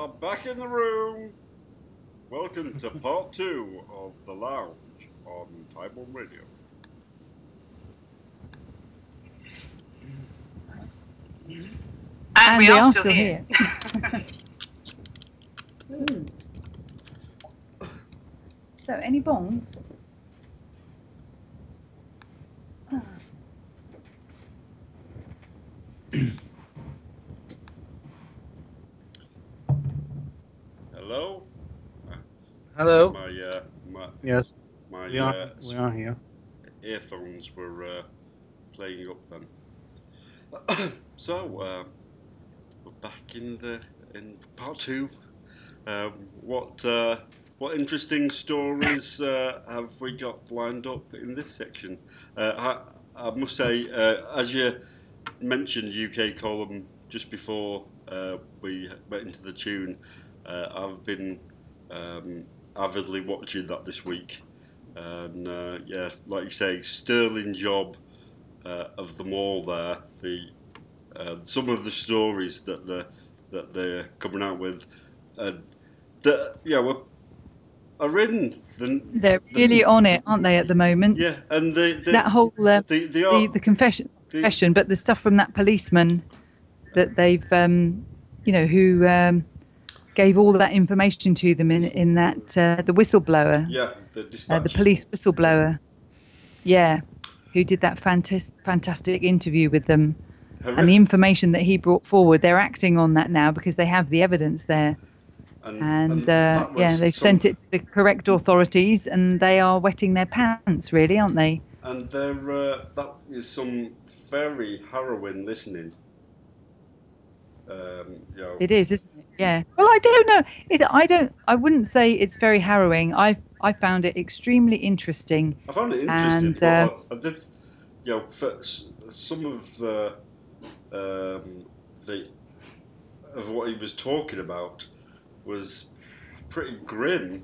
are back in the room. Welcome to part 2 of The Lounge on Type 1 Radio. And we are still here. So, any bongs? Hello? Hello. Yes. We are here. Earphones were playing up then. So, we're back in part 2. What interesting stories have we got lined up in this section? I must say, as you mentioned UK column just before we went into the tune, I've been avidly watching that this week, and yeah, like you say, sterling job of them all there. Some of the stories that they're coming out with, are in They're really on it, aren't they, at the moment? Yeah, and that whole the confession, but the stuff from that policeman that they've who gave all that information to them in that the whistleblower, the police whistleblower, who did that fantastic interview with them, and the information that he brought forward, they're acting on that now because they have the evidence there. And they've sent it to the correct authorities, and they are wetting their pants, really, aren't they? And that is some very harrowing listening. It is, isn't it? Yeah. Well, I don't know. I wouldn't say it's very harrowing. I found it extremely interesting. I found it interesting, but I did, for some of of what he was talking about was pretty grim.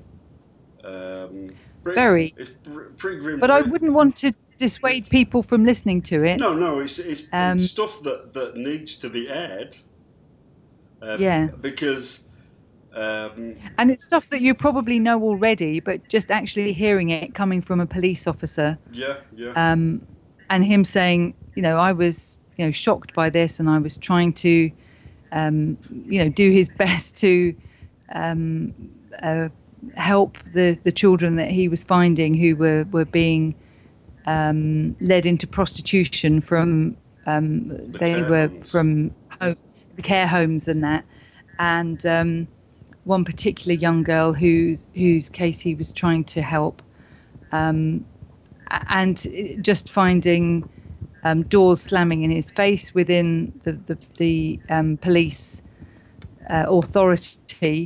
Very. It's pretty grim. But I wouldn't want to dissuade people from listening to it. No, it's stuff that needs to be aired. Because. And it's stuff that you probably know already, but just actually hearing it coming from a police officer. Yeah. And him saying, I was, shocked by this, and I was trying to, do his best to help the children that he was finding who were being led into prostitution from from the care homes and that, and one particular young girl whose case he was trying to help, and just finding doors slamming in his face within the police authority,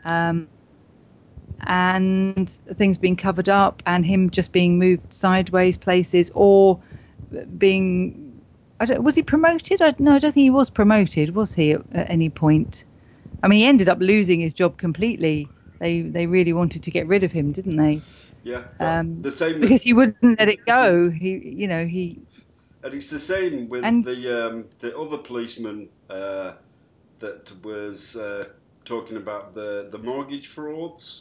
and things being covered up, and him just being moved sideways places, or being, was he promoted? No, I don't think he was promoted, was he, at any point? I mean, he ended up losing his job completely. They really wanted to get rid of him, didn't they? Yeah, the same, because he wouldn't let it go. He. And it's the same with the other policeman that was talking about the mortgage frauds.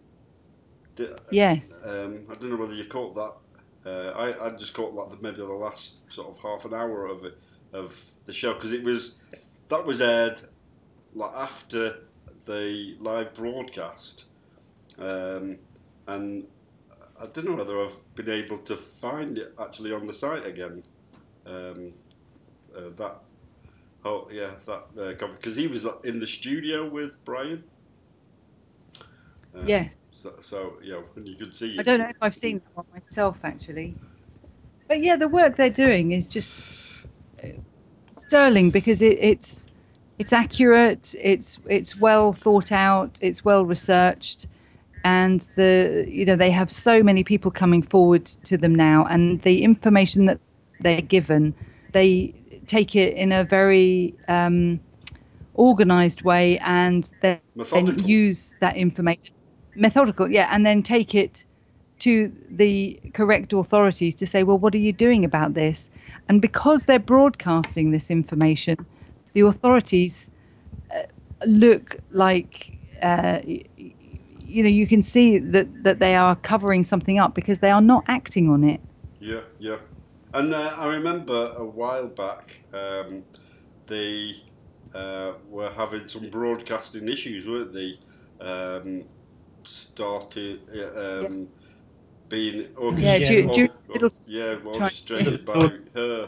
Yes. I don't know whether you caught that. I just caught that maybe the last sort of half an hour of the show, because that was aired like after the live broadcast, and I don't know whether I've been able to find it actually on the site again. Because he was in the studio with Brian. Yes. So and you could see. I don't know if I've seen that one myself, actually. But yeah, the work they're doing is just sterling, because it's accurate, it's well thought out, it's well researched, and they have so many people coming forward to them now, and the information that they're given, they take it in a very organized way, and then use that information. Methodical, and then take it to the correct authorities to say, well, what are you doing about this? And because they're broadcasting this information, the authorities look like you can see that they are covering something up because they are not acting on it. Yeah. And I remember a while back they were having some broadcasting issues, weren't they? Started being orchestrated by her.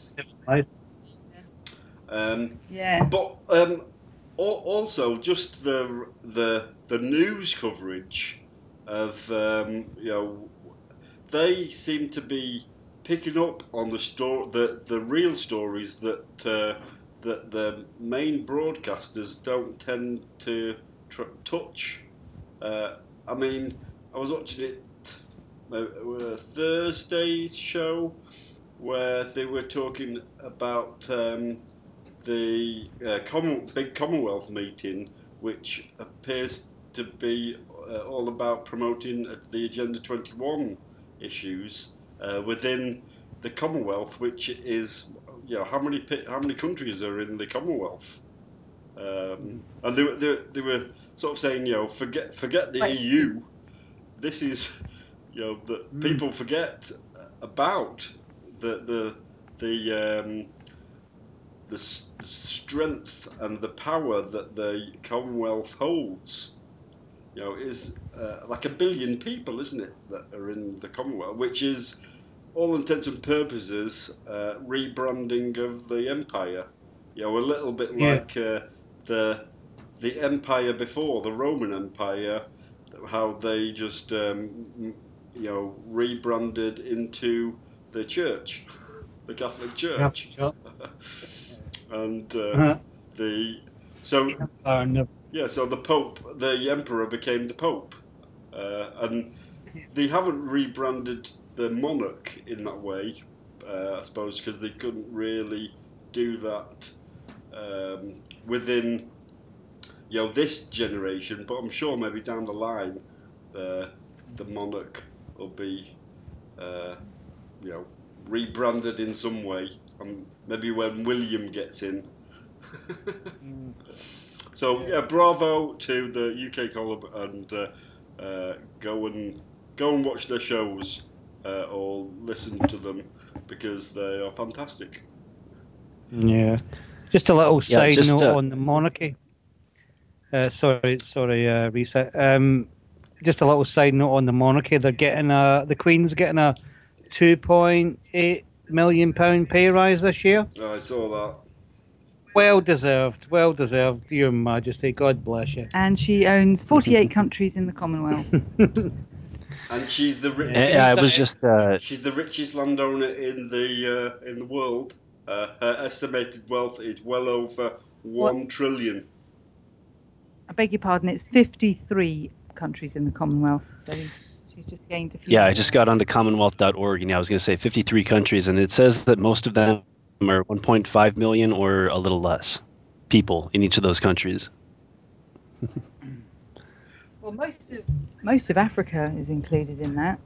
But also just the news coverage of they seem to be picking up on the real stories that the main broadcasters don't tend to touch. I mean, I was watching it Thursday's show where they were talking about the big Commonwealth meeting, which appears to be all about promoting the Agenda 21 issues within the Commonwealth, which is how many countries are in the Commonwealth, and they were sort of saying forget the EU. This is that people forget about the strength and the power that the Commonwealth holds. Is like 1 billion people, isn't it, that are in the Commonwealth, which is, all intents and purposes, rebranding of the empire. A little bit like the empire before, the Roman Empire, how they just rebranded into the church, the Catholic Church. And so the Pope, the Emperor became the Pope, and they haven't rebranded the monarch in that way, I suppose, because they couldn't really do that within this generation. But I'm sure maybe down the line, the monarch will be rebranded in some way, maybe when William gets in. So bravo to the UK column, and go and watch their shows or listen to them because they are fantastic. Yeah, just a little side note on the monarchy. Sorry, reset. Just a little side note on the monarchy. They're getting the Queen's getting a £2.8 million pay rise this year. Oh, I saw that. Well deserved, Your Majesty. God bless you. And she owns 48 countries in the Commonwealth. And she's the she's the richest landowner in the world. Her estimated wealth is well over 1 trillion. I beg your pardon. It's 53 countries in the Commonwealth. So she's just gained a few. Yeah, I just got onto commonwealth.org, and I was going to say 53 countries, and it says that most of them are 1.5 million or a little less people in each of those countries. Well, most of Africa is included in that.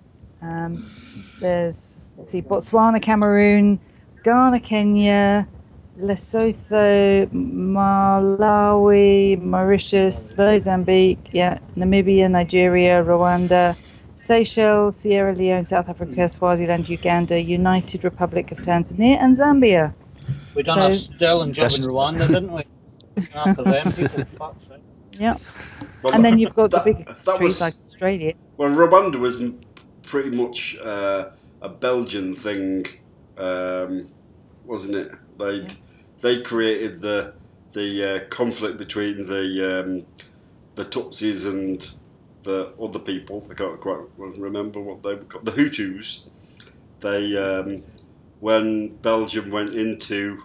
There's Botswana, Cameroon, Ghana, Kenya, Lesotho, Malawi, Mauritius, Mozambique, Namibia, Nigeria, Rwanda, Seychelles, Sierra Leone, South Africa, Swaziland, Uganda, United Republic of Tanzania, and Zambia. We done a sterling job in Rwanda, didn't we? After them, people, fuck's sake. Yeah. Well, and then you've got the big countries like Australia. Well, Rwanda was pretty much a Belgian thing, wasn't it? They created the conflict between the Tutsis and the other people. I can't quite remember what they were called. The Hutus. They when Belgium went into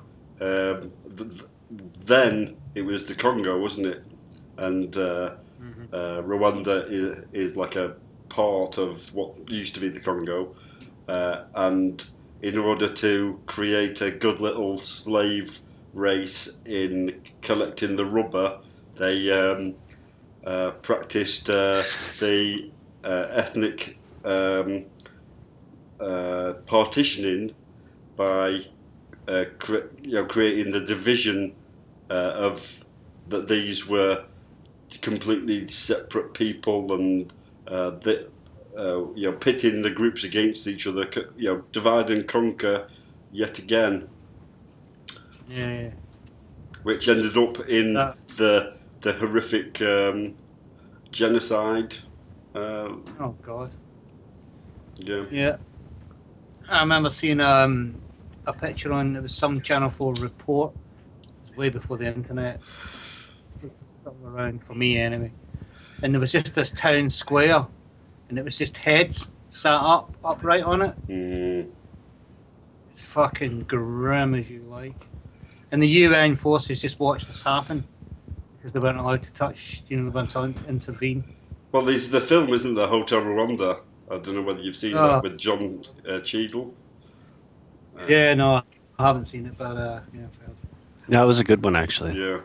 then it was the Congo, wasn't it? And Rwanda is like a part of what used to be the Congo, and in order to create a good little slave race in collecting the rubber, they practiced the ethnic partitioning by creating the division of that these were completely separate people and pitting the groups against each other, divide and conquer yet again. Yeah. Which ended up in the horrific genocide. Oh God. Yeah. Yeah. I remember seeing a picture on, it was some Channel 4 report. It was way before the internet. It was still around for me anyway. And there was just this town square, and it was just heads sat upright on it. Mm. It's fucking grim as you like. And the UN forces just watched this happen because they weren't allowed to touch, they weren't allowed to intervene. Well, there's the film, isn't there, Hotel Rwanda? I don't know whether you've seen that with John Cheadle. Yeah, no, I haven't seen it, but yeah. That was a good one, actually. Yeah.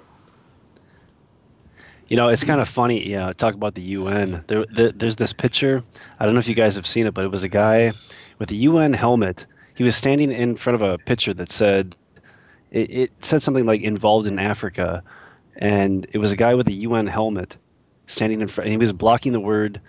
It's kind of funny. Talk about the UN. There's this picture. I don't know if you guys have seen it, but it was a guy with a UN helmet. He was standing in front of a picture that said, it said something like "involved in Africa," and it was a guy with a UN helmet standing in front, and he was blocking the word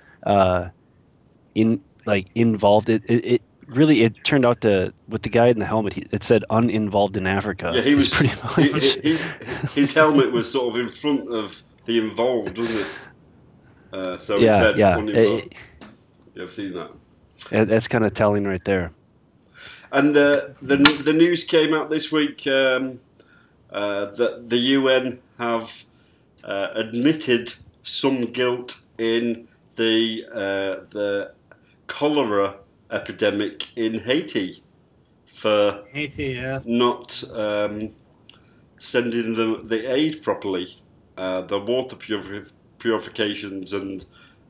involved. It turned out to, with the guy in the helmet, it said uninvolved in Africa. Yeah, he was pretty much. His helmet was sort of in front of the involved, wasn't it? So yeah, it said yeah. I've seen that. That's kind of telling right there. And the news came out this week that the UN have admitted some guilt in the cholera epidemic in Haiti for not sending the aid properly, the water purifications and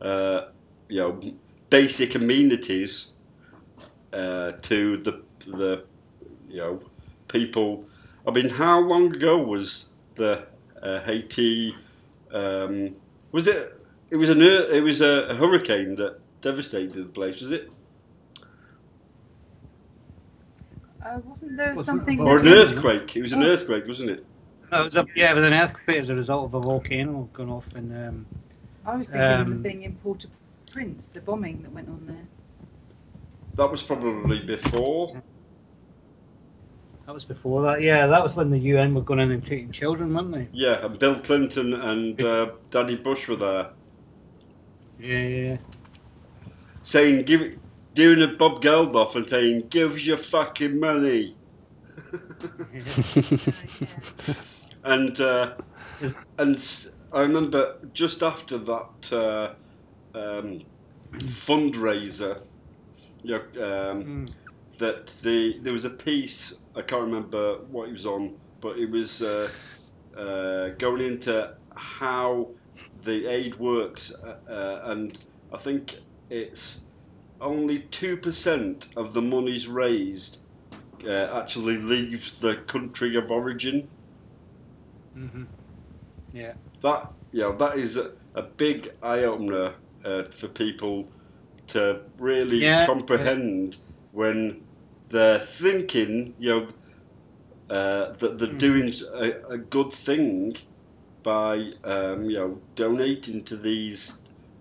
basic amenities to the people. I mean, how long ago was the Haiti? Was it? It was a hurricane that devastated the place. Was it? Wasn't there something? Or an earthquake? It was an earthquake, wasn't it? No, it was an earthquake as a result of a volcano going off in. I was thinking of the thing in Port-au-Prince, the bombing that went on there. That was probably before. That was before that, yeah. That was when the UN were going in and taking children, weren't they? Yeah, and Bill Clinton and Daddy Bush were there. Yeah. Saying, doing a Bob Geldof and saying, give us your fucking money. And I remember just after that fundraiser, that there was a piece, I can't remember what it was on, but it was going into how the aid works, and I think it's only 2% of the monies raised actually leaves the country of origin. Mm-hmm. Yeah. That is a big eye opener for people to really comprehend when they're thinking, that they're doing a good thing by donating to these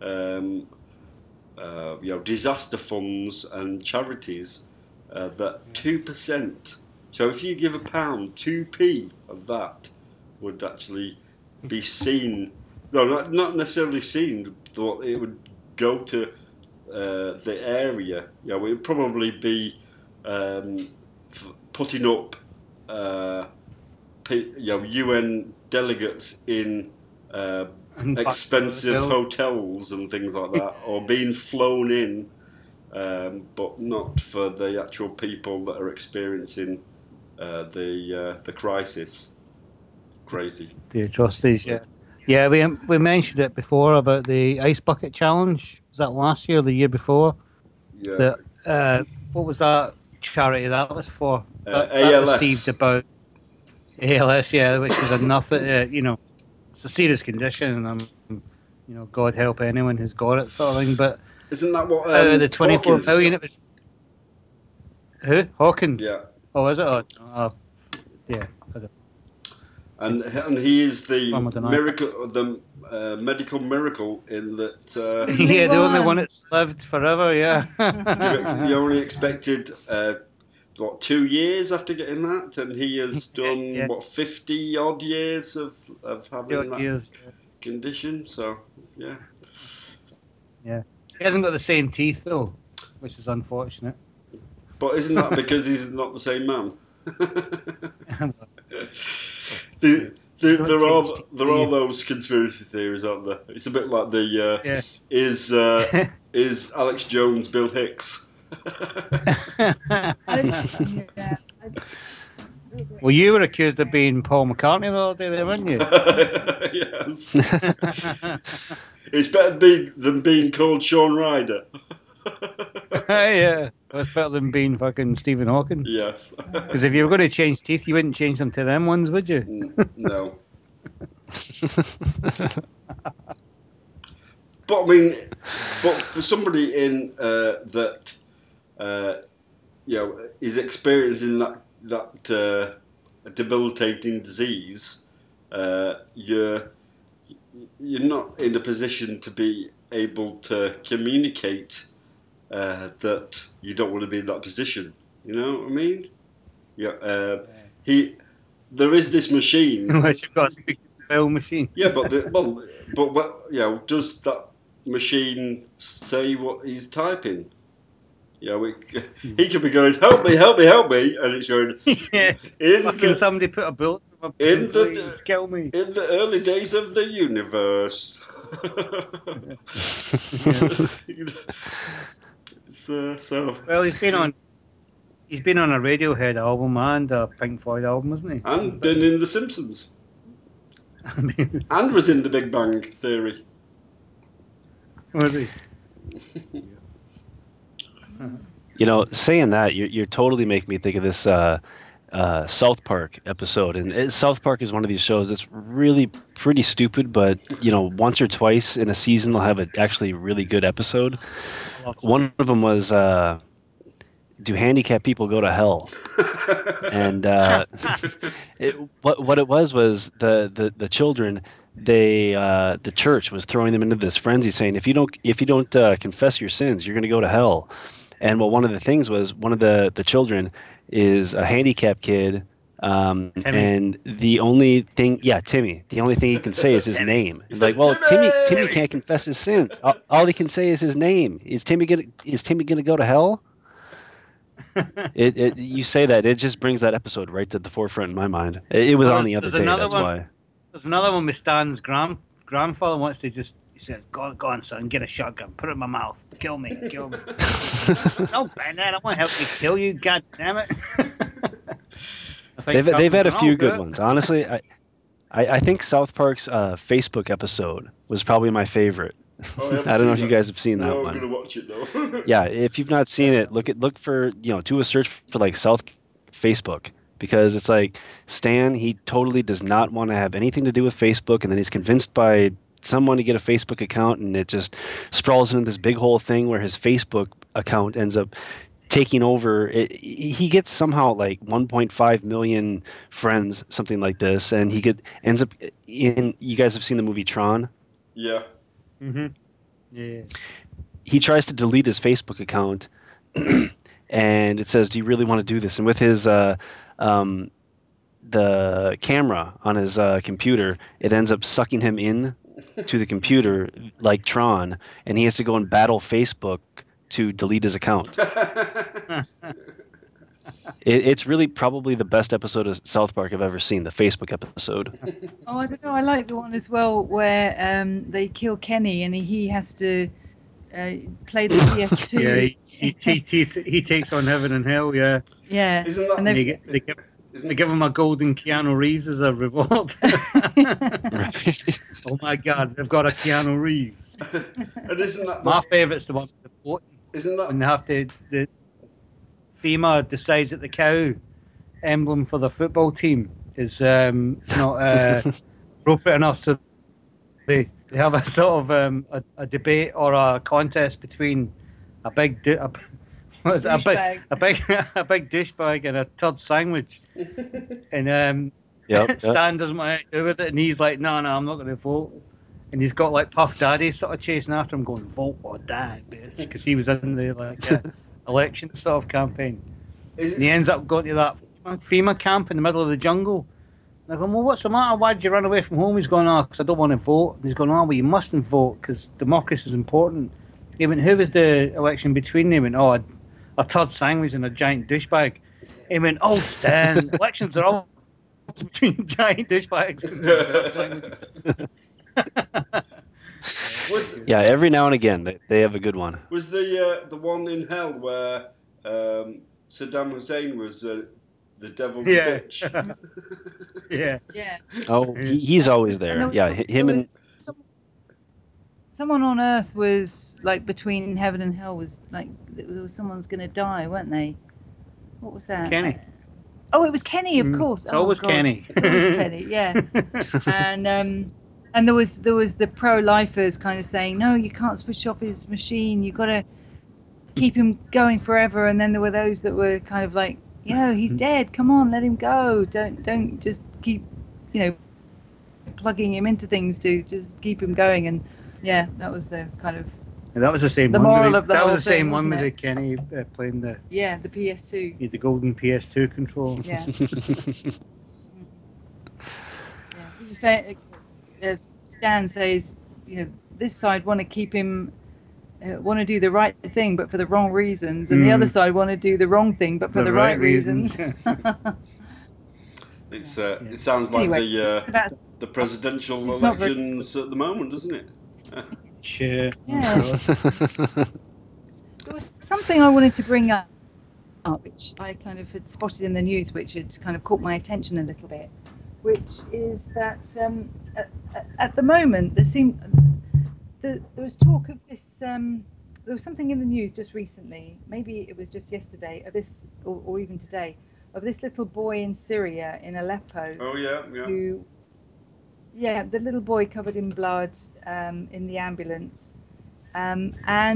disaster funds and charities. That 2%. So if you give £1, 2p of that would actually be seen. No, not necessarily seen. But it would go to the area. It would probably be putting up UN delegates in expensive hotels and things like that, or being flown in, but not for the actual people that are experiencing the crisis. Crazy. The atrocities, yeah. We mentioned it before about the ice bucket challenge. Was that last year or the year before? Yeah. What was that charity that was for? ALS. Received about ALS, which is nothing. It's a serious condition, and God help anyone who's got it, sort of thing. But isn't that what the 24 million? It was who? Hawkins. Yeah. Oh, is it? Oh, yeah. and he is the miracle, the medical miracle in that. Yeah, the only one that's lived forever. Yeah. You only expected 2 years after getting that, and he has done 50 odd years of having that condition. So yeah. He hasn't got the same teeth though, which is unfortunate. But isn't that because he's not the same man? There are those conspiracy theories, aren't there? It's a bit like the is Alex Jones Bill Hicks? Well, you were accused of being Paul McCartney the other day, weren't you? Yes. It's better than being called Sean Ryder. Yeah, that's better than being fucking Stephen Hawking. Yes. Because if you were going to change teeth, you wouldn't change them to them ones, would you? No. But I mean, for somebody in that is experiencing that debilitating disease, you're not in a position to be able to communicate that you don't want to be in that position. You know what I mean? Yeah. There is this machine. Unless you've got a speak to spell machine. Yeah, but does that machine say what he's typing? He could be going, help me, and it's going. Can somebody put a bullet in please kill me? In the early days of the universe. Well, he's been on a Radiohead album and a Pink Floyd album, hasn't he? And been in The Simpsons. And was in The Big Bang Theory. Was he? Saying that, you're totally making me think of this South Park episode. And South Park is one of these shows that's really pretty stupid, but, once or twice in a season they'll have actually really good episode. One of them was, do handicapped people go to hell? And what it was the children, the church was throwing them into this frenzy, saying if you don't confess your sins, you're going to go to hell. And one of the things was one of the children is a handicapped kid, and the only thing, Timmy, the only thing he can say is his name. Like, well, Timmy can't confess his sins. All he can say is his name. Is Timmy gonna go to hell? You say that, it just brings that episode right to the forefront in my mind. It was on the other day. That's why. There's another one with Stan's grandfather wants to just. He said, go on, son, get a shotgun, put it in my mouth, kill me. No, Granddad, I want to help you kill you, god damn it. They've had a few good ones. Honestly, I think South Park's Facebook episode was probably my favorite. I don't know if you guys have seen that one. I'm going to watch it though. Yeah, if you've not seen it, look for, do a search for like South Facebook, because it's like Stan, he totally does not want to have anything to do with Facebook, and then he's convinced by someone to get a Facebook account, and it just sprawls into this big whole thing where his Facebook account ends up taking over. He gets somehow like 1.5 million friends, something like this, and ends up in. You guys have seen the movie Tron? Yeah. Mm-hmm. Yeah. He tries to delete his Facebook account, and it says, "Do you really want to do this?" And with his the camera on his computer, it ends up sucking him in to the computer like Tron, and he has to go and battle Facebook to delete his account. It's really probably the best episode of South Park I've ever seen, the Facebook episode. Oh, I don't know. I like the one as well where they kill Kenny and he has to play the PS2. Yeah, he takes on heaven and hell. Yeah. Yeah. Isn't that? And they give him a golden Keanu Reeves as a reward. Oh my God, they've got a Keanu Reeves. And isn't that my favourite's the one with the boat? Isn't that? When they have to, the FEMA decides that the cow emblem for the football team is it's not appropriate enough, so they have a sort of a debate or a contest between a big douchebag and a turd sandwich, and Stan doesn't want anything to do with it, and he's like, no, I'm not going to vote. And he's got like Puff Daddy sort of chasing after him, going, vote or die, bitch, because he was in the election sort of campaign. And he ends up going to that FEMA camp in the middle of the jungle. And I go, well, what's the matter? Why did you run away from home? He's going, because I don't want to vote. And he's going, well, you mustn't vote because democracy is important. He went, who was the election between? He went, a turd sandwich and a giant douchebag. He went, Stan, elections are all between giant douchebags and turd sandwiches. Every now and again they have a good one. Was the one in hell where Saddam Hussein was the devil's bitch? Yeah. Oh, he's always there. Him and someone on Earth was like between heaven and hell. Was like someone's going to die, weren't they? What was that? Kenny. It was Kenny, of course. So it was Kenny. It was Kenny, yeah. And there was the pro-lifers kind of saying, no, you can't switch off his machine. You've got to keep him going forever. And then there were those that were kind of like, he's dead. Come on, let him go. Don't just keep, plugging him into things to just keep him going. And that was the kind of. And that was the same. The one moral of the that whole was the same thing, one with wasn't the Kenny playing the. Yeah, the PS2. The golden PS2 control. Yeah. You say, Stan says, this side want to keep him, want to do the right thing, but for the wrong reasons, and the other side want to do the wrong thing, but for the right reasons. It sounds like the presidential elections at the moment, doesn't it? Sure. Yeah. There was something I wanted to bring up, which I kind of had spotted in the news, which had kind of caught my attention a little bit, which is that at the moment there was talk of this. There was something in the news just recently, maybe it was just yesterday, of this, or even today, of this little boy in Syria, in Aleppo. Oh yeah. Who, the little boy covered in blood in the ambulance, and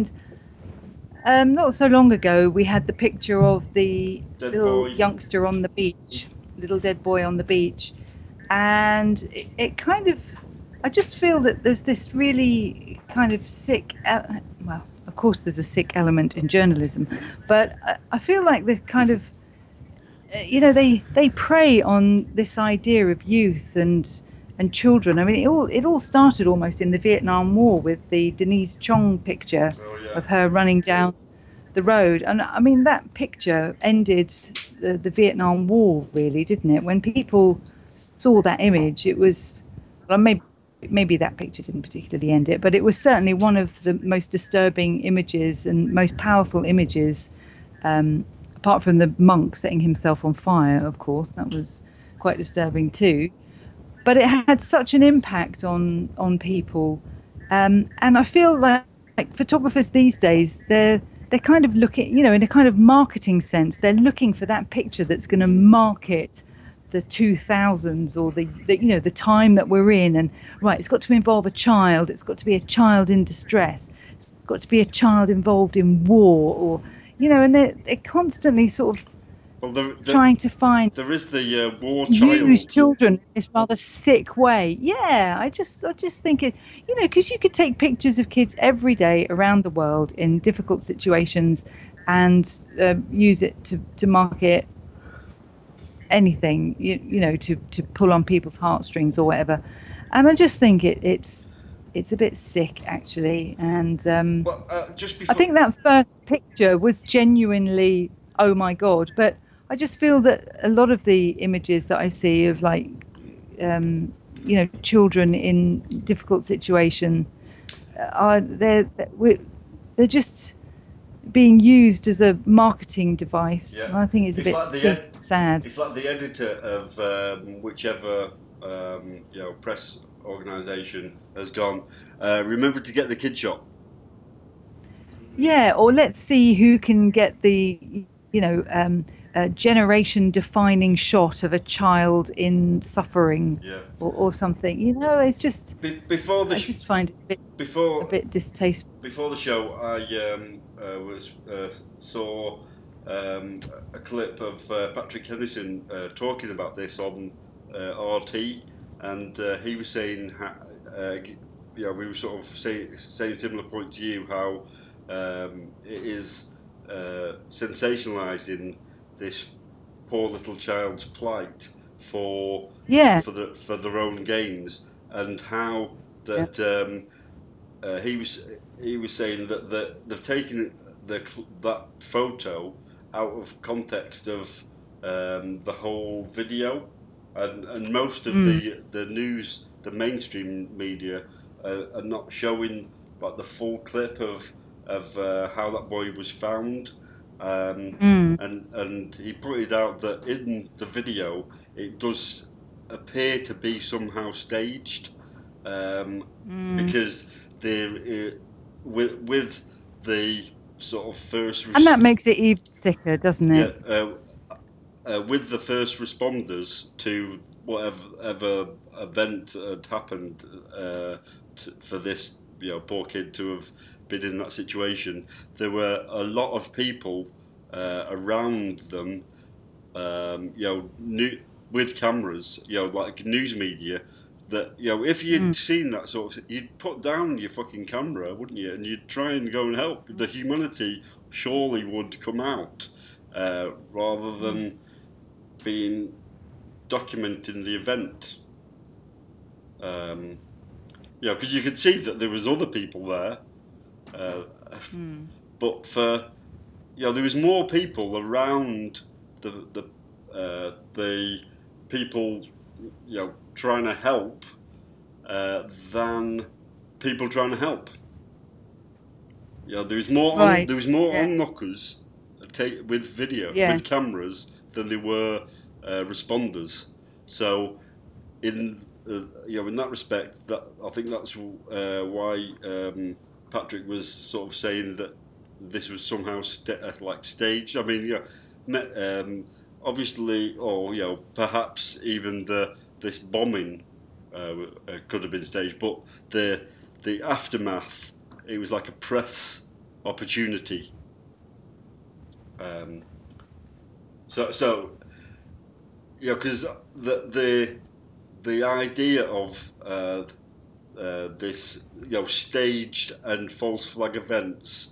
not so long ago we had the picture of the little youngster on the beach, little dead boy on the beach, and it kind of, I just feel that there's this really kind of sick, well, of course there's a sick element in journalism, but I feel like the kind of, they prey on this idea of youth and children. I mean, it all started almost in the Vietnam War with the Denise Chong picture of her running down the road. And I mean, that picture ended the Vietnam War, really, didn't it? When people saw that image, it was, well, maybe that picture didn't particularly end it, but it was certainly one of the most disturbing images and most powerful images, apart from the monk setting himself on fire, of course. That was quite disturbing too. But it had such an impact on people, and I feel like photographers these days, they're kind of looking, in a kind of marketing sense, they're looking for that picture that's going to market the 2000s or the time that we're in, and right, it's got to involve a child, it's got to be a child in distress, it's got to be a child involved in war, or and they're constantly sort of. Trying to find there is the war use children in this rather sick way. Yeah, I just think it, because you could take pictures of kids every day around the world in difficult situations and use it to market anything, to pull on people's heartstrings or whatever. And I just think it's a bit sick, actually. And just before... I think that first picture was genuinely, oh my God, but I just feel that a lot of the images that I see of children in difficult situation they're just being used as a marketing device. Yeah. I think it's a bit sad. It's like the editor of whichever press organisation has gone. Remember to get the kid shot. Yeah, or let's see who can get the generation-defining shot of a child in suffering, or something. It's just I just find it a bit distasteful. Before the show, I saw a clip of Patrick Henderson talking about this on RT, and he was saying, we were sort of saying a similar point to you, how it is sensationalising this poor little child's plight for their own gains, and how that he was saying that they've taken that photo out of context of the whole video, and most of the news, the mainstream media, are not showing like the full clip of how that boy was found, and he pointed out that in the video it does appear to be somehow staged, because with the sort of first and that makes it even sicker, doesn't it? With the first responders to whatever event had happened for this poor kid to have been in that situation, there were a lot of people around them, with cameras, like news media, that if you'd seen that sort of, you'd put down your fucking camera, wouldn't you? And you'd try and go and help. The humanity surely would come out, rather than being documenting the event. Because you could see that there was other people there, but there was more people around the people trying to help than people trying to help. There was more onlookers with video with cameras than there were responders. So in that respect, that I think that's why Patrick was sort of saying that this was somehow staged. I mean, obviously, or perhaps even this bombing could have been staged, but the aftermath, it was like a press opportunity. Because the idea of this staged and false flag events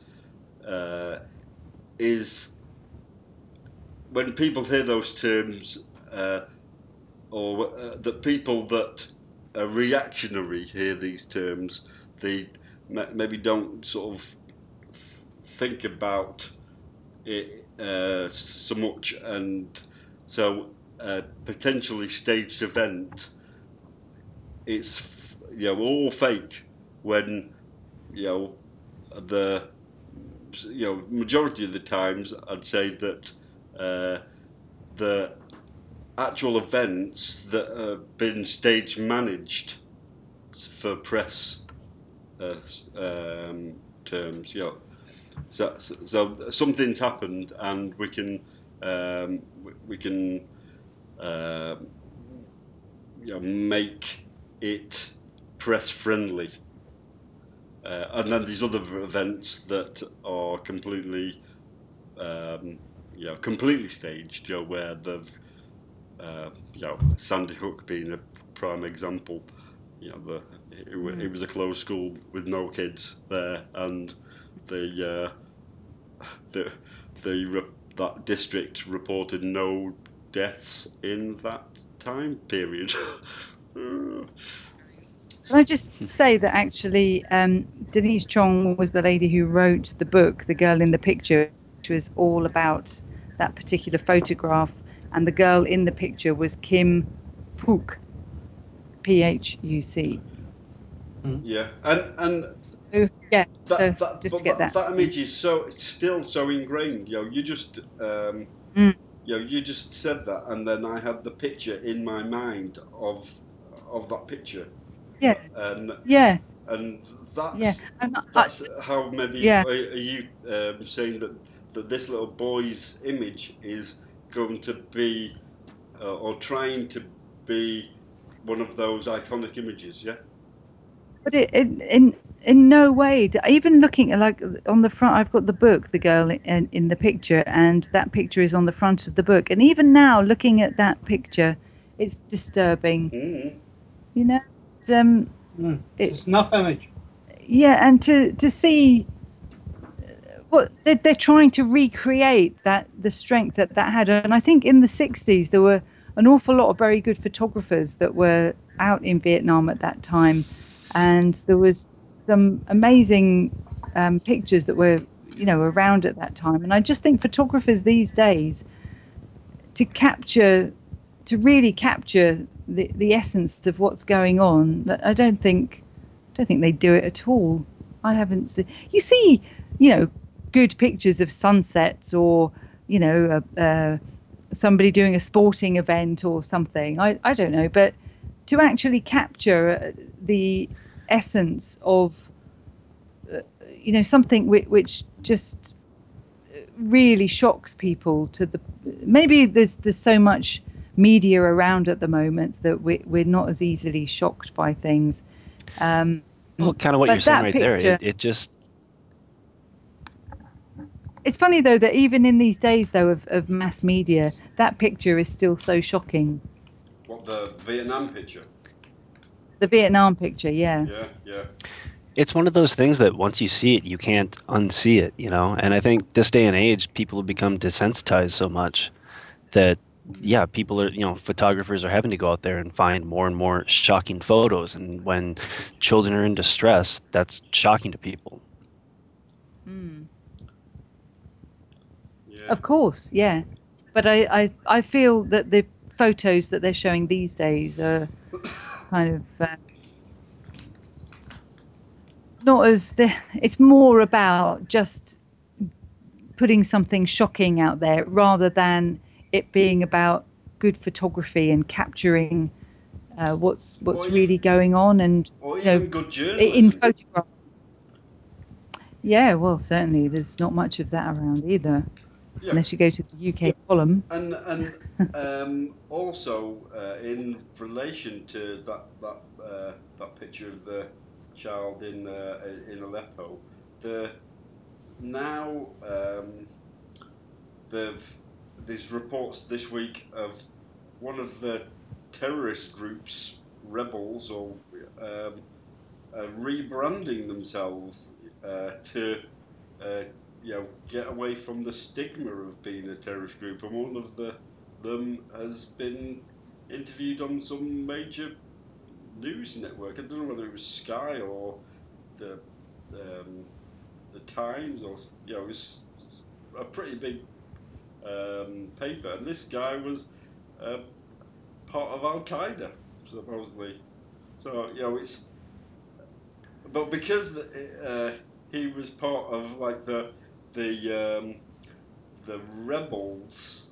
is, when people hear those terms, or the people that are reactionary hear these terms, they maybe don't sort of think about it so much, and so potentially staged event, it's all fake, when the majority of the times I'd say that the actual events that have been stage managed for press terms, so something's happened, and we can make it press friendly, and then these other events that are completely staged, where they've Sandy Hook being a prime example. It was a closed school with no kids there, and that district reported no deaths in that time period. Can I just say that actually Denise Chong was the lady who wrote the book, The Girl in the Picture, which was all about that particular photograph, and the girl in the picture was Kim Phuc, Phuc. Yeah, and so, yeah, just to get that. That image is still so ingrained. You just you just said that, and then I had the picture in my mind of that picture. Yeah. And that's that's how maybe are you saying that this little boy's image is going to be or trying to be one of those iconic images, yeah? But in no way. Even looking at, on the front, I've got the book, The Girl in the Picture, and that picture is on the front of the book. And even now, looking at that picture, it's disturbing. Mm. You know, it's a snuff image. Yeah, and to see what they're trying to recreate the strength that had, and I think in the 60s there were an awful lot of very good photographers that were out in Vietnam at that time, and there was some amazing pictures that were around at that time. And I just think photographers these days, to really capture the essence of what's going on, I don't think they do it at all. I haven't seen. You see, good pictures of sunsets, or somebody doing a sporting event or something. I don't know, but to actually capture the essence of something which just really shocks people maybe there's so much media around at the moment that we're not as easily shocked by things. Well, kind of what you're saying right there. It just. It's funny though that even in these days though of mass media, that picture is still so shocking. What, the Vietnam picture? The Vietnam picture, yeah. Yeah. It's one of those things that once you see it, you can't unsee it, And I think this day and age, people have become desensitized so much that, yeah, people are, photographers are having to go out there and find more and more shocking photos. And when children are in distress, that's shocking to people. Mm. Yeah. Of course, yeah. But I feel that the photos that they're showing these days are kind of not as it's more about just putting something shocking out there rather than it being about good photography and capturing what's really going on, and or even good journalism in photographs. Yeah, well, certainly there's not much of that around either, unless you go to the UK column. And also in relation to that picture of the child in Aleppo, there's reports this week of one of the terrorist groups, rebels, or rebranding themselves to get away from the stigma of being a terrorist group, and one of them has been interviewed on some major news network. I don't know whether it was Sky or the Times, or it was a pretty big paper, and this guy was part of Al Qaeda, supposedly. So it's, but because he was part of like the rebels,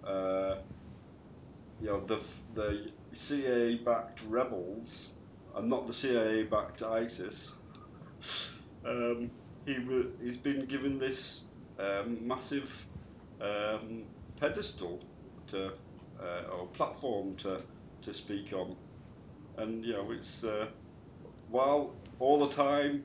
the CIA-backed rebels, and not the CIA-backed ISIS. He's been given this massive pedestal or platform to speak on, and it's while all the time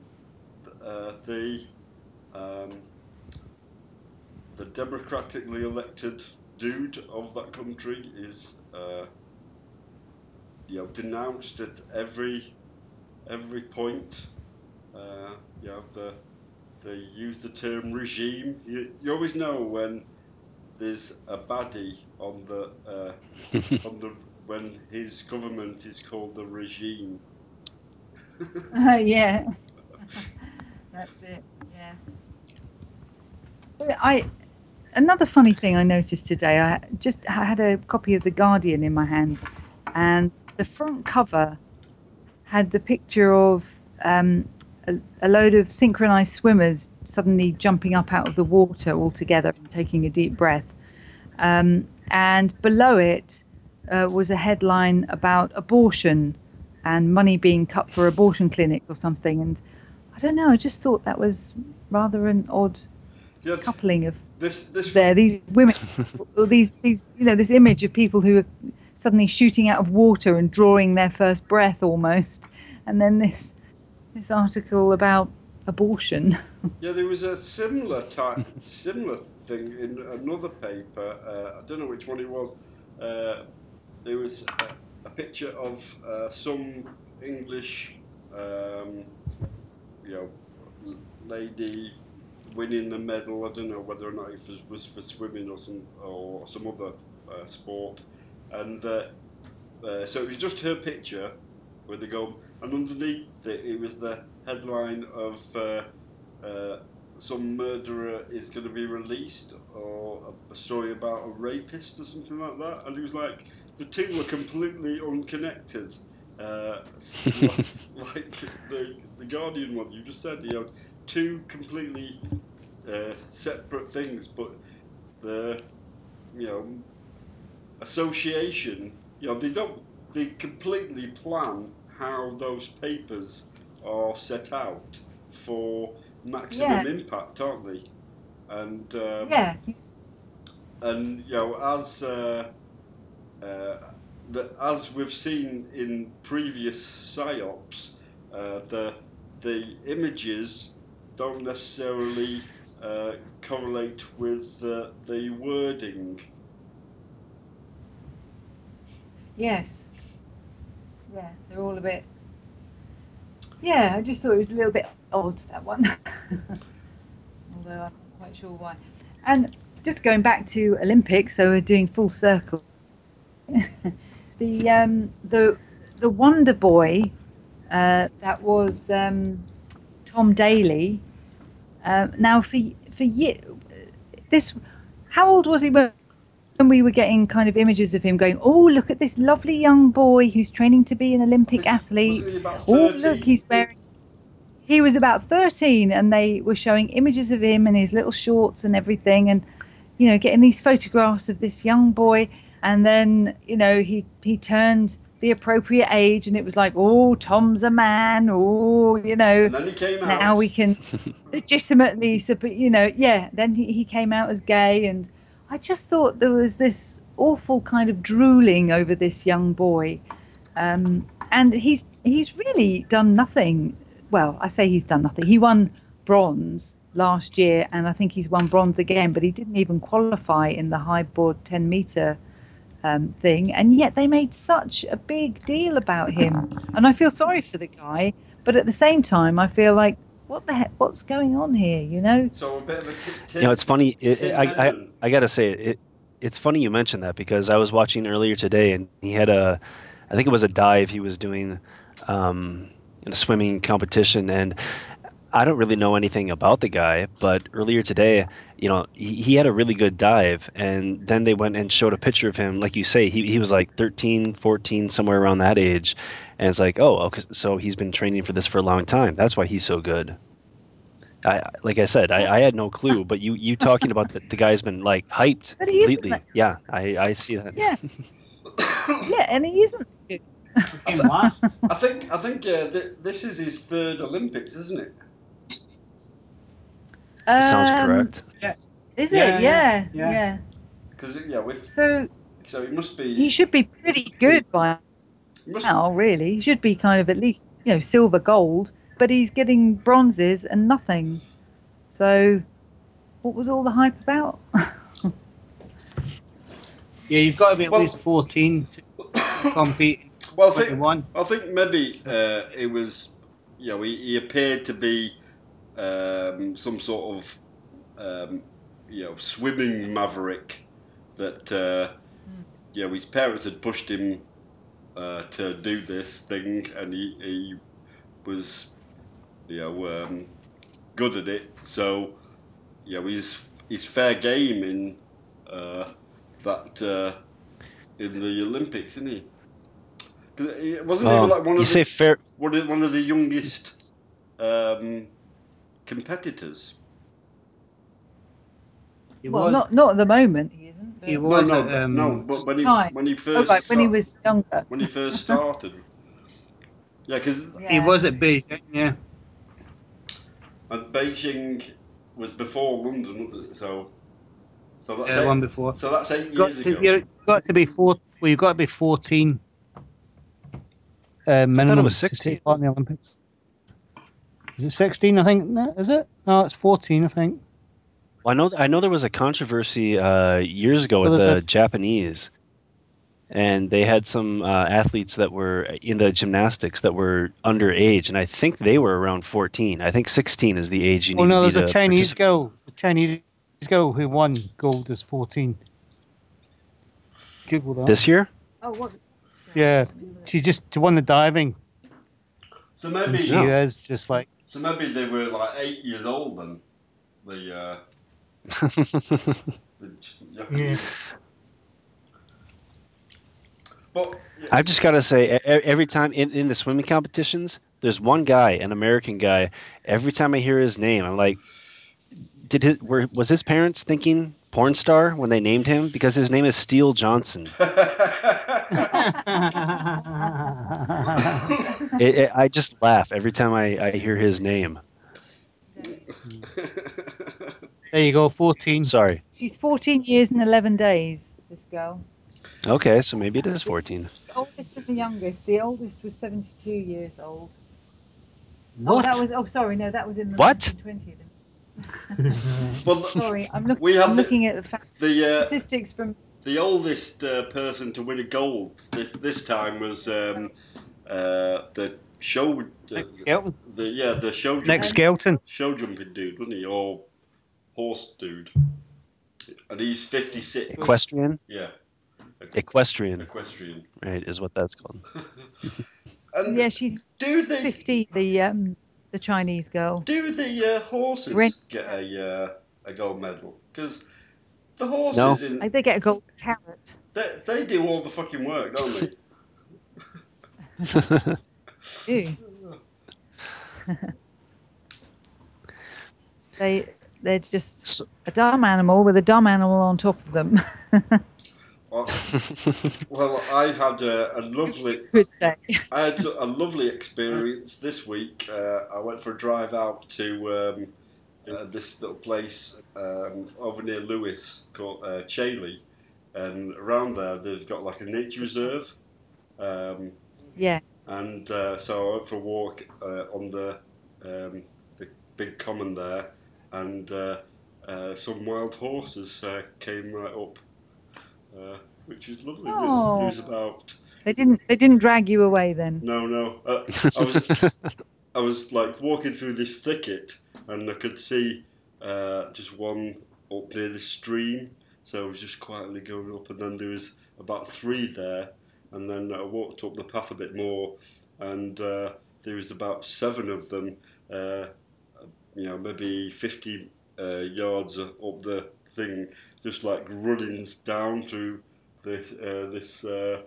the democratically elected dude of that country is denounced at every point. They use the term regime. You always know when there's a baddie on the when his government is called the regime. Yeah. That's it. Yeah. Another funny thing I noticed today. I had a copy of The Guardian in my hand, and the front cover had the picture of a load of synchronized swimmers suddenly jumping up out of the water all together and taking a deep breath. And below it was a headline about abortion and money being cut for abortion clinics or something. And I don't know, I just thought that was rather an odd coupling of these women, or these this image of people who are suddenly shooting out of water and drawing their first breath almost, and then this article about abortion. Yeah, there was a similar thing in another paper. I don't know which one it was, there was a picture of some English, lady winning the medal. I don't know whether or not it was for swimming or some other sport, and so it was just her picture with the goal, and underneath it was the headline of some murderer is going to be released, or a story about a rapist or something like that, and it was like the two were completely unconnected. Like the Guardian one you just said, two completely separate things, but the association, they completely plan how those papers are set out for maximum impact, aren't they? And and as we've seen in previous psyops, the images don't necessarily correlate with the wording. Yes. Yeah, they're all a bit. Yeah, I just thought it was a little bit odd, that one. Although I'm not quite sure why. And just going back to Olympics, so we're doing full circle. The Wonder Boy, that was Tom Daley. Now for you, how old was he when we were getting kind of images of him going, oh, look at this lovely young boy who's training to be an Olympic athlete. Oh, look, he was about 13, and they were showing images of him and his little shorts and everything, and getting these photographs of this young boy. And then, he turned the appropriate age, and it was like, oh, Tom's a man, oh, And then he came out. Now we can legitimately, then he came out as gay. And I just thought there was this awful kind of drooling over this young boy. And he's really done nothing. Well, I say he's done nothing. He won bronze last year, and I think he's won bronze again, but he didn't even qualify in the high board 10-meter thing, and yet they made such a big deal about him. And I feel sorry for the guy, but at the same time I feel like, what the heck, what's going on here, So a bit of a it's funny, I gotta say, it's funny you mentioned that, because I was watching earlier today, and he had I think it was a dive he was doing in a swimming competition, and I don't really know anything about the guy, but earlier today, he had a really good dive, and then they went and showed a picture of him. Like you say, he was like 13, 14, somewhere around that age, and it's like, oh, okay, so he's been training for this for a long time. That's why he's so good. Like I said, I had no clue, but you talking about the guy's been like hyped completely. Yeah, I see that. Yeah, yeah, and he isn't good. I think this is his third Olympics, isn't it? Sounds correct. Yes. Is it? Yeah. Because so he must be. He should be pretty good by now, really. He should be kind of at least silver, gold, but he's getting bronzes and nothing. So, what was all the hype about? Yeah, you've got to be at least 14 to compete. Well, I think maybe it was. He appeared to be. Some sort of swimming maverick that his parents had pushed him to do this thing, and he was good at it, so he's fair game in that in the Olympics, isn't he? Because it wasn't even like one of the youngest competitors. Well, not at the moment he isn't. But he was. But when he first when he was younger. When he first started. Yeah, because he was at Beijing. Yeah. And Beijing was before London, wasn't it? So that's the one before. So that's 8 years ago. You've got to be 14. Minimum. I thought it was 16 on the Olympics. Is it 16? I think. No, is it? No, it's 14. I think. Well, I know there was a controversy years ago with the Japanese, and they had some athletes that were in the gymnastics that were underage, and I think they were around 14. I think 16 is the age you need no, to be there's a Chinese participate. girl. The Chinese girl who won gold is 14. Google that. This year? Oh, what? Yeah, she just won the diving. So maybe She is just like. So maybe they were like 8 years old then. The Yeah. But I've just got to say, every time in the swimming competitions, there's one guy, an American guy. Every time I hear his name, I'm like, was his parents thinking porn star when they named him? Because his name is Steele Johnson. I just laugh every time I hear his name. There you go, 14. Sorry. She's 14 years and 11 days, this girl. Okay, so maybe it is 14. The oldest and the youngest. The oldest was 72 years old. What? Oh, that was. Oh, sorry, no, that was in the What? 1920s. well, Sorry, I'm looking at the statistics from. The oldest person to win a gold this time was the show. The show. Nick Skelton. Show jumping dude, wasn't he? Or horse dude. And he's 56. Equestrian? Yeah. Equestrian. Right, is what that's called. Yeah, she's 50. The Chinese girl. Do the horses get a gold medal? Because the horses they get a gold carrot. They do all the fucking work, don't they? They're just a dumb animal with a dumb animal on top of them. Well, I had a lovely. I had a lovely experience this week. I went for a drive out to this little place over near Lewis called Chailey, and around there they've got like a nature reserve. Yeah. And so I went for a walk on the big common there, and some wild horses came right up. Which is lovely. Oh. It was about. They didn't drag you away then. No. I was like walking through this thicket, and I could see just one up near the stream. So I was just quietly going up, and then there was about 3 there, and then I walked up the path a bit more, and there was about 7 of them. Maybe 50 yards up the thing, just like running down through this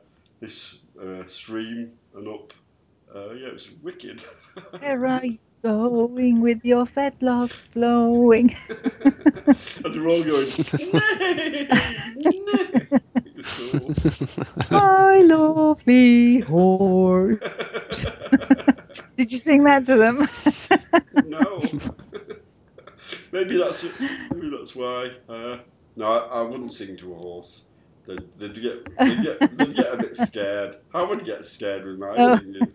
stream and up. It was wicked. Where are you going with your fetlocks flowing? And they're all going, nay, nay. My lovely horse. Did you sing that to them? No. Maybe that's why. No, I wouldn't sing to a horse. They'd get a bit scared. I would get scared with my singing.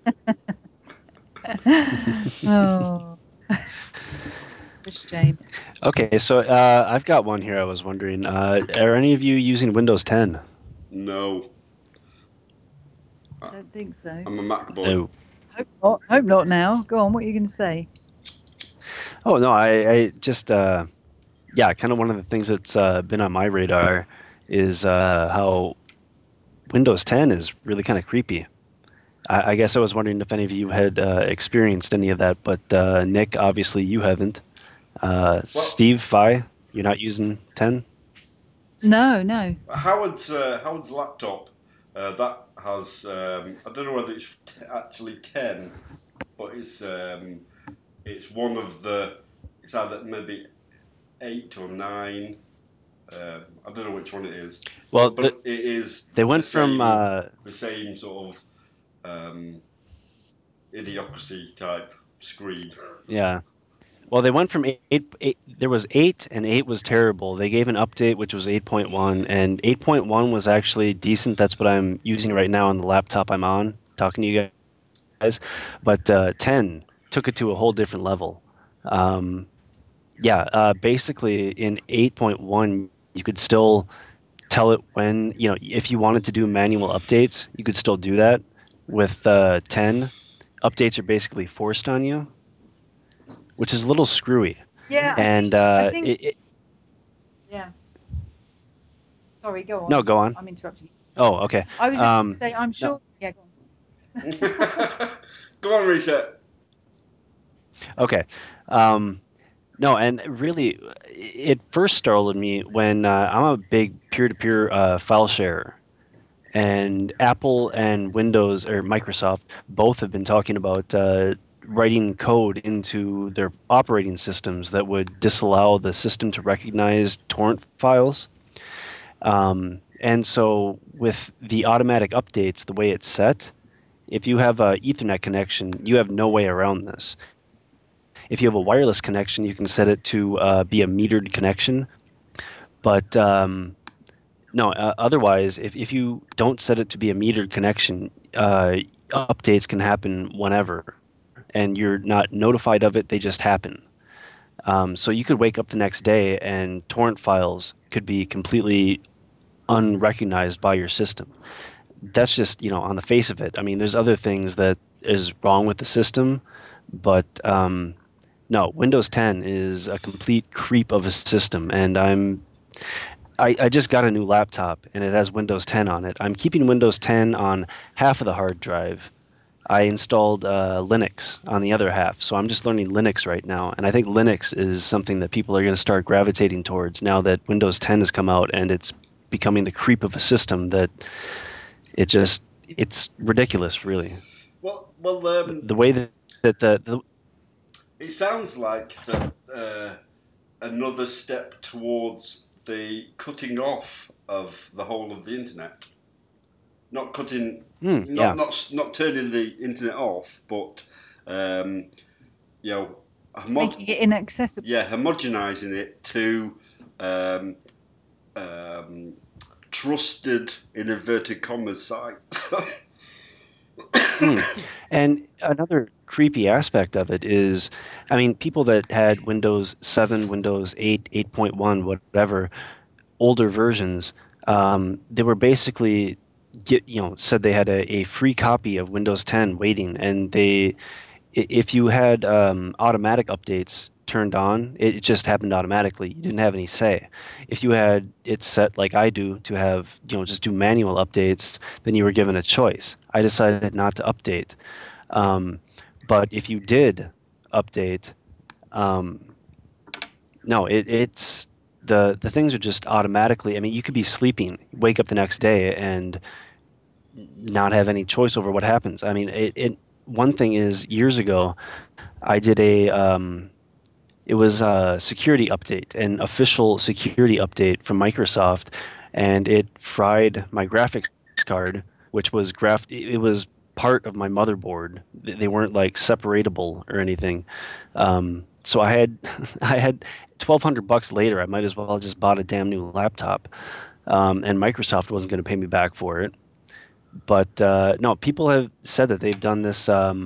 Oh, it's a shame. Okay, so I've got one here. I was wondering, are any of you using Windows 10? No. I don't think so. I'm a Mac boy. No. Hope not now. Go on, what are you going to say? Oh, no, I just, kind of one of the things that's been on my radar is how Windows 10 is really kind of creepy. I guess I was wondering if any of you had experienced any of that, but Nick, obviously you haven't. Steve, Fi, you're not using 10? No. Howard's laptop, that has, I don't know whether it's actually 10, but it's one of the, it's either maybe 8 or 9. I don't know which one it is. Well, but it is. They went from the same sort of idiocracy type screen. Yeah. Well, they went from 8. There was 8, and 8 was terrible. They gave an update, which was 8.1, and 8.1 was actually decent. That's what I'm using right now on the laptop I'm on, talking to you guys. But 10 took it to a whole different level. Basically in 8.1, you could still tell it when, if you wanted to do manual updates, you could still do that. With 10, updates are basically forced on you, which is a little screwy. Yeah, and I think yeah. Sorry, go on. No, go on. I'm interrupting you. Oh, okay. I was just going to say, I'm sure. No. Yeah, go on. Go on, Reset. Okay. No, and really, it first startled me when I'm a big peer-to-peer file sharer, and Apple and Windows or Microsoft both have been talking about writing code into their operating systems that would disallow the system to recognize torrent files. And so with the automatic updates, the way it's set, if you have an Ethernet connection, you have no way around this. If you have a wireless connection, you can set it to be a metered connection. But no, otherwise, if you don't set it to be a metered connection, updates can happen whenever. And you're not notified of it, they just happen. So you could wake up the next day and torrent files could be completely unrecognized by your system. That's just, on the face of it. I mean, there's other things that is wrong with the system, but no, Windows 10 is a complete creep of a system, and I just got a new laptop, and it has Windows 10 on it. I'm keeping Windows 10 on half of the hard drive. I installed Linux on the other half, so I'm just learning Linux right now, and I think Linux is something that people are going to start gravitating towards now that Windows 10 has come out, and it's becoming the creep of a system that it's ridiculous, really. Well, the way that the it sounds like another step towards the cutting off of the whole of the internet. Not cutting, not turning the internet off, but making it inaccessible. Yeah, homogenizing it to trusted, in inverted commas, sites. And another creepy aspect of it is, I mean, people that had Windows 7, Windows 8, 8.1, whatever, older versions, they were basically, said they had a free copy of Windows 10 waiting, and if you had automatic updates turned on, it just happened automatically. You didn't have any say. If you had it set like I do to have, just do manual updates, then you were given a choice. I decided not to update. But if you did update, no, it's the things are just automatically. I mean, you could be sleeping, wake up the next day, and not have any choice over what happens. I mean, one thing is, years ago, I did it was a security update, an official security update from Microsoft, and it fried my graphics card, which was it was part of my motherboard. They weren't like separatable or anything. So I had $1,200 later. I might as well have just bought a damn new laptop, and Microsoft wasn't going to pay me back for it. But no, people have said that they've done this.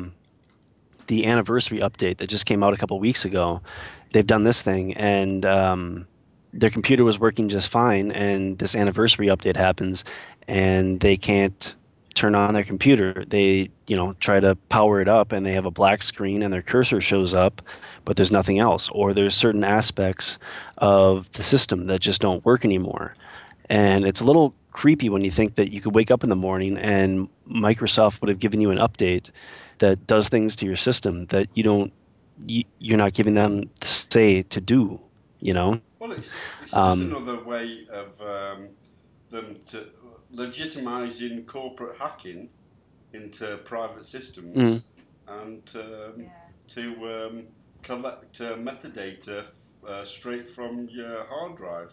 The anniversary update that just came out a couple weeks ago, they've done this thing, and their computer was working just fine, and this anniversary update happens, and they can't turn on their computer. They, try to power it up, and they have a black screen, and their cursor shows up, but there's nothing else. Or there's certain aspects of the system that just don't work anymore. And it's a little creepy when you think that you could wake up in the morning and Microsoft would have given you an update that does things to your system that you're not giving them the say to do, Well, it's just another way of them to legitimizing corporate hacking into private systems and to collect metadata straight from your hard drive.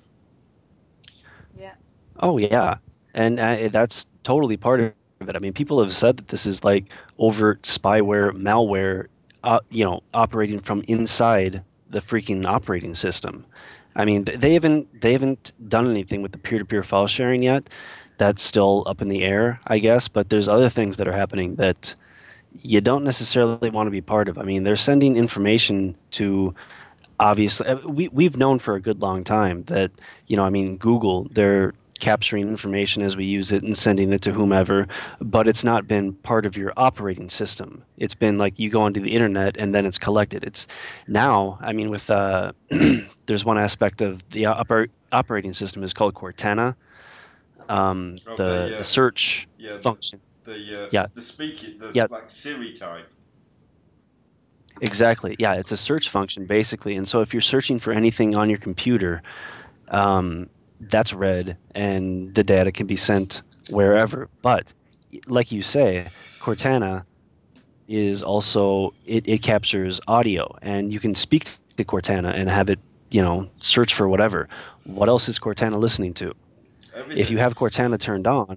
Yeah. Oh, yeah. And that's totally part of it. I mean, people have said that this is like overt spyware, malware, operating from inside the freaking operating system. I mean, they haven't done anything with the peer-to-peer file sharing yet. That's still up in the air, I guess. But there's other things that are happening that you don't necessarily want to be part of. I mean, they're sending information to. Obviously, we've known for a good long time that Google, they're capturing information as we use it and sending it to whomever, but it's not been part of your operating system. It's been like you go onto the internet and then it's collected. It's now, I mean, with there's one aspect of the operating system is called Cortana. The search function. The speaking, like Siri type. Exactly. Yeah, it's a search function basically. And so if you're searching for anything on your computer, that's read and the data can be sent wherever. But like you say, Cortana is also it captures audio, and you can speak to Cortana and have it, search for whatever. What else is Cortana listening to? Everything. If you have Cortana turned on,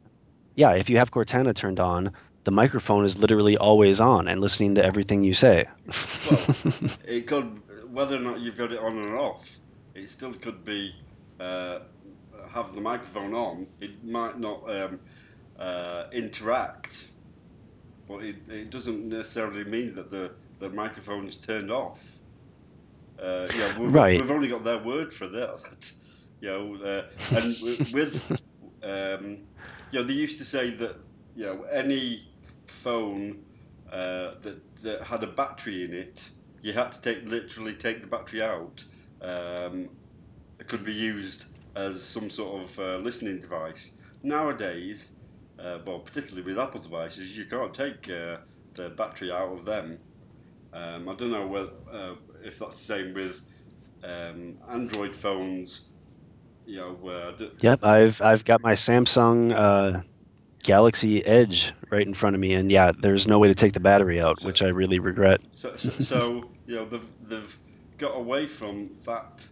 the microphone is literally always on and listening to everything you say. Well, it could, whether or not you've got it on or off, it still could be have the microphone on. It might not interact, but it doesn't necessarily mean that the microphone's turned off. Right. We've only got their word for that. And with they used to say that any phone that had a battery in it, you had to literally take the battery out. It could be used as some sort of listening device. Nowadays, particularly with Apple devices, you can't take the battery out of them. I don't know if that's the same with Android phones. Yep, I've got my Samsung Galaxy Edge right in front of me, and there's no way to take the battery out, which I really regret. So they've got away from that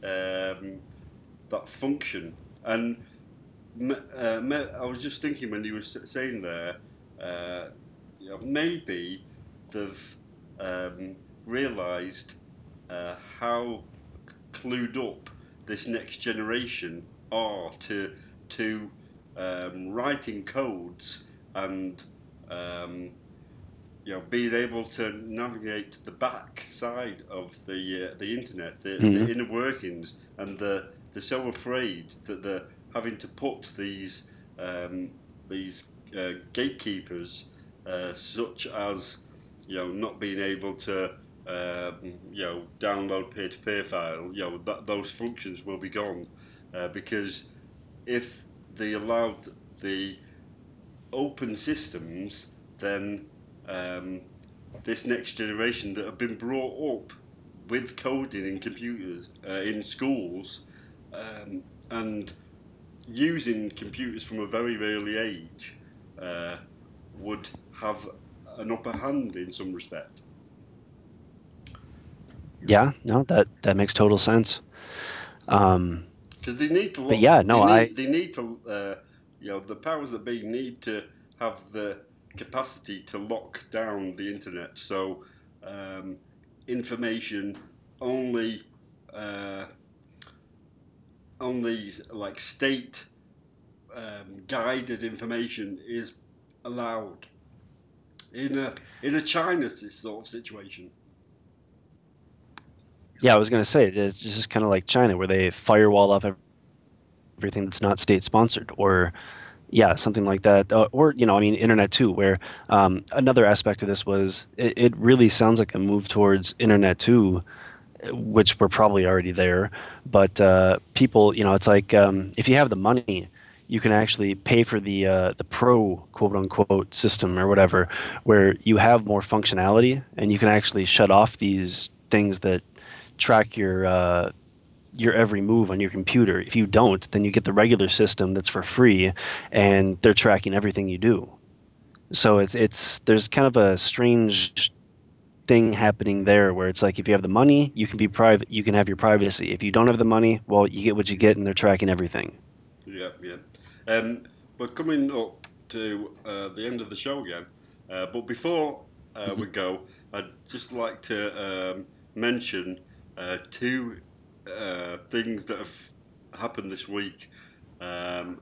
that function, and I was just thinking when you were saying there, maybe they've realised how clued up this next generation are to writing codes and being able to navigate the back side of the internet, the inner workings, and they're so afraid that they're having to put these gatekeepers, such as not being able to download peer-to-peer file. Those functions will be gone because if they allowed the open systems, then this next generation that have been brought up with coding in computers in schools and using computers from a very early age would have an upper hand in some respect. Yeah, no, that makes total sense. Because they need to. They need to. The powers that be need to have the capacity to lock down the internet. So, information only like state guided information is allowed in a China sort of situation. Yeah, I was going to say, it's just kind of like China, where they firewall off everything that's not state-sponsored, or, something like that. Or, internet too, where another aspect of this was, it really sounds like a move towards internet too, which we're probably already there. But people, it's like, if you have the money, you can actually pay for the pro, quote-unquote, system or whatever, where you have more functionality, and you can actually shut off these things that track your every move on your computer. If you don't, then you get the regular system that's for free, and they're tracking everything you do. So there's kind of a strange thing happening there, where it's like if you have the money, you can be private, you can have your privacy. If you don't have the money, well, you get what you get, and they're tracking everything. Yeah. We're coming up to the end of the show again, but before we go, I'd just like to mention two things that have happened this week, and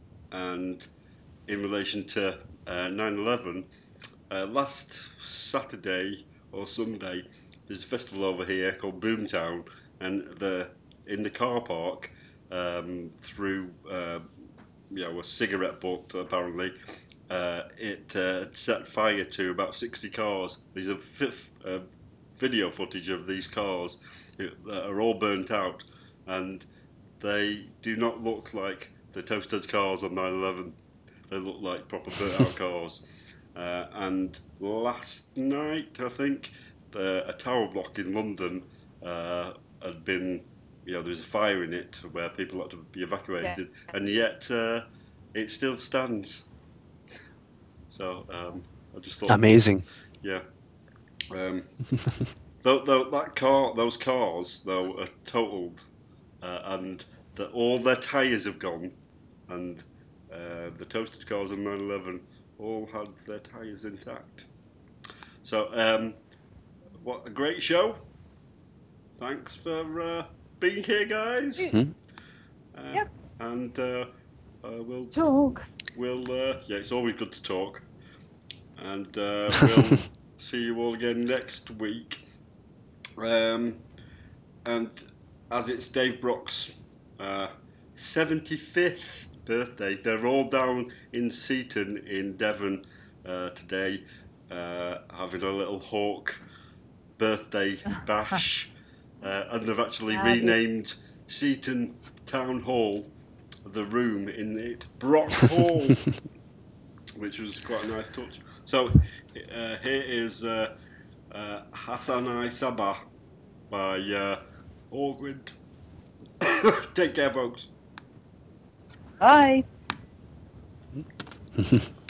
in relation to 9/11. Last Saturday or Sunday, there's a festival over here called Boomtown, and in the car park through a cigarette butt apparently. It set fire to about 60 cars. These are video footage of these cars that are all burnt out, and they do not look like the toasted cars on 9/11. They look like proper burnt out cars. And last night, I think, a tower block in London had been, there was a fire in it where people had to be evacuated, and yet it still stands. So I just thought, amazing. Yeah. Those cars though are totaled, and all their tyres have gone, and the toasted cars on 9/11 all had their tyres intact. So what a great show! Thanks for being here, guys. Yep. And we'll talk. It's always good to talk, and we'll see you all again next week. And as it's Dave Brock's 75th birthday, they're all down in Seaton in Devon today, having a little Hawk birthday bash, and they've actually renamed Seaton Town Hall, the room in it, Brock Hall, which was quite a nice touch. So here is Hassanai Sabah by Orgrid. Take care, folks. Bye.